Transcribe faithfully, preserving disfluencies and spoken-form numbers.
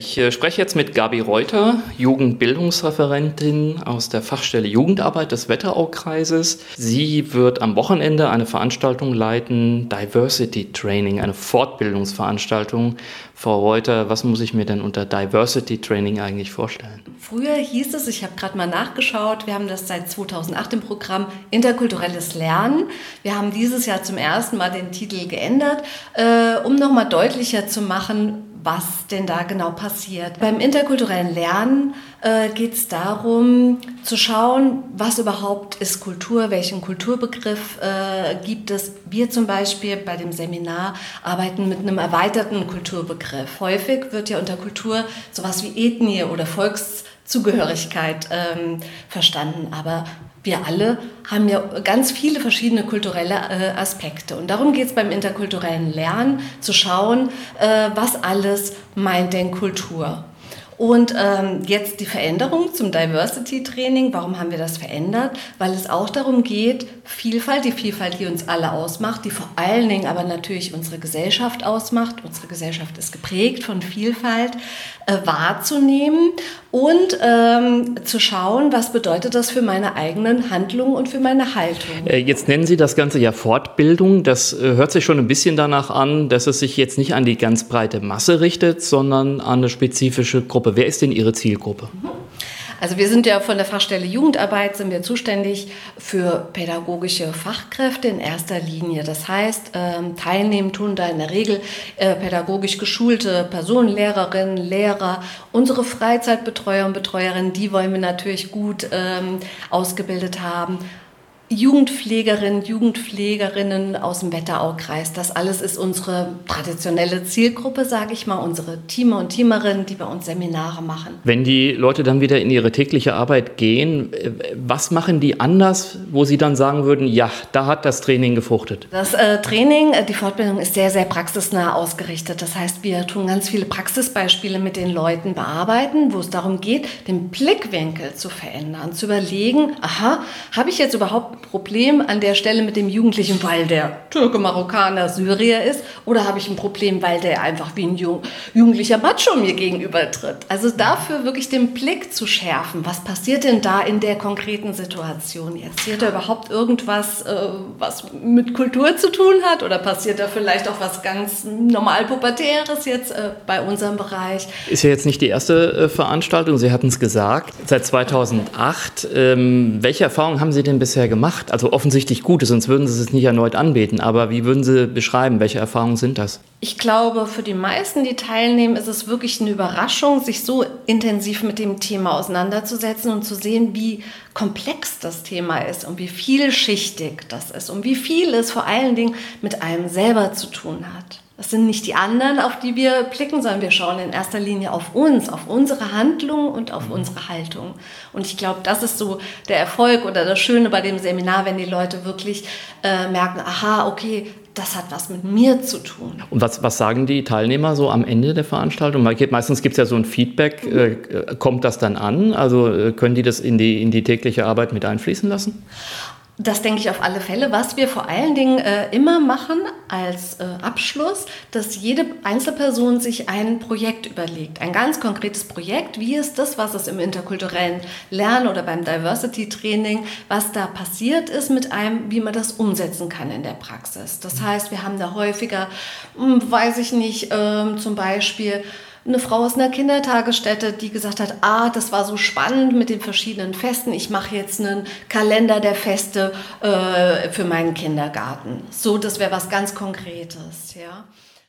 Ich äh, spreche jetzt mit Gabi Reuter, Jugendbildungsreferentin aus der Fachstelle Jugendarbeit des Wetteraukreises. Sie wird am Wochenende eine Veranstaltung leiten, Diversity Training, eine Fortbildungsveranstaltung. Frau Reuter, was muss ich mir denn unter Diversity Training eigentlich vorstellen? Früher hieß es, ich habe gerade mal nachgeschaut, wir haben das seit zweitausendacht im Programm Interkulturelles Lernen. Wir haben dieses Jahr zum ersten Mal den Titel geändert, äh, um nochmal deutlicher zu machen, was denn da genau passiert. Beim interkulturellen Lernen äh, geht es darum, zu schauen, was überhaupt ist Kultur, welchen Kulturbegriff äh, gibt es. Wir zum Beispiel bei dem Seminar arbeiten mit einem erweiterten Kulturbegriff. Häufig wird ja unter Kultur sowas wie Ethnie oder Volkszugehörigkeit ähm, verstanden, aber wir alle haben ja ganz viele verschiedene kulturelle äh, Aspekte. Und darum geht es beim interkulturellen Lernen, zu schauen, äh, was alles meint denn Kultur. Und ähm, jetzt die Veränderung zum Diversity-Training. Warum haben wir das verändert? Weil es auch darum geht, Vielfalt, die Vielfalt, die uns alle ausmacht, die vor allen Dingen aber natürlich unsere Gesellschaft ausmacht. Unsere Gesellschaft ist geprägt von Vielfalt, äh, wahrzunehmen und ähm, zu schauen, was bedeutet das für meine eigenen Handlungen und für meine Haltung. Äh, jetzt nennen Sie das Ganze ja Fortbildung. Das äh, hört sich schon ein bisschen danach an, dass es sich jetzt nicht an die ganz breite Masse richtet, sondern an eine spezifische Gruppe. Wer ist denn Ihre Zielgruppe? Also wir sind ja von der Fachstelle Jugendarbeit, sind wir zuständig für pädagogische Fachkräfte in erster Linie. Das heißt, ähm, teilnehmen tun da in der Regel äh, pädagogisch geschulte Personen, Lehrerinnen, Lehrer, unsere Freizeitbetreuer und Betreuerinnen, die wollen wir natürlich gut ähm, ausgebildet haben. Jugendpflegerinnen, Jugendpflegerinnen aus dem Wetteraukreis. Das alles ist unsere traditionelle Zielgruppe, sage ich mal, unsere Teamer und Teamerinnen, die bei uns Seminare machen. Wenn die Leute dann wieder in ihre tägliche Arbeit gehen, was machen die anders, wo sie dann sagen würden, ja, da hat das Training gefruchtet? Das äh, Training, die Fortbildung ist sehr, sehr praxisnah ausgerichtet. Das heißt, wir tun ganz viele Praxisbeispiele mit den Leuten bearbeiten, wo es darum geht, den Blickwinkel zu verändern, zu überlegen, aha, habe ich jetzt überhaupt Problem an der Stelle mit dem Jugendlichen, weil der Türke, Marokkaner, Syrier ist, oder habe ich ein Problem, weil der einfach wie ein Jung, jugendlicher Macho mir gegenübertritt? Also dafür wirklich den Blick zu schärfen. Was passiert denn da in der konkreten Situation jetzt? Passiert da überhaupt irgendwas, äh, was mit Kultur zu tun hat, oder passiert da vielleicht auch was ganz normal Pubertäres jetzt äh, bei unserem Bereich? Ist ja jetzt nicht die erste äh, Veranstaltung, Sie hatten es gesagt, seit zweitausendacht. Ähm, welche Erfahrungen haben Sie denn bisher gemacht? Also offensichtlich gute, sonst würden Sie es nicht erneut anbieten. Aber wie würden Sie beschreiben, welche Erfahrungen sind das? Ich glaube, für die meisten, die teilnehmen, ist es wirklich eine Überraschung, sich so intensiv mit dem Thema auseinanderzusetzen und zu sehen, wie komplex das Thema ist und wie vielschichtig das ist und wie viel es vor allen Dingen mit einem selber zu tun hat. Das sind nicht die anderen, auf die wir blicken, sondern wir schauen in erster Linie auf uns, auf unsere Handlung und auf unsere Haltung. Und ich glaube, das ist so der Erfolg oder das Schöne bei dem Seminar, wenn die Leute wirklich äh, merken, aha, okay, das hat was mit mir zu tun. Und was, was sagen die Teilnehmer so am Ende der Veranstaltung? Meistens gibt es ja so ein Feedback. Äh, kommt das dann an? Also äh, können die das in die, in die tägliche Arbeit mit einfließen lassen? Das denke ich auf alle Fälle. Was wir vor allen Dingen äh, immer machen als äh, Abschluss, dass jede Einzelperson sich ein Projekt überlegt. Ein ganz konkretes Projekt. Wie ist das, was es im interkulturellen Lernen oder beim Diversity-Training, was da passiert ist mit einem, wie man das umsetzen kann in der Praxis. Das heißt, wir haben da häufiger, hm, weiß ich nicht, ähm, zum Beispiel eine Frau aus einer Kindertagesstätte, die gesagt hat, ah, das war so spannend mit den verschiedenen Festen, ich mache jetzt einen Kalender der Feste äh, für meinen Kindergarten. So, das wäre was ganz Konkretes, ja.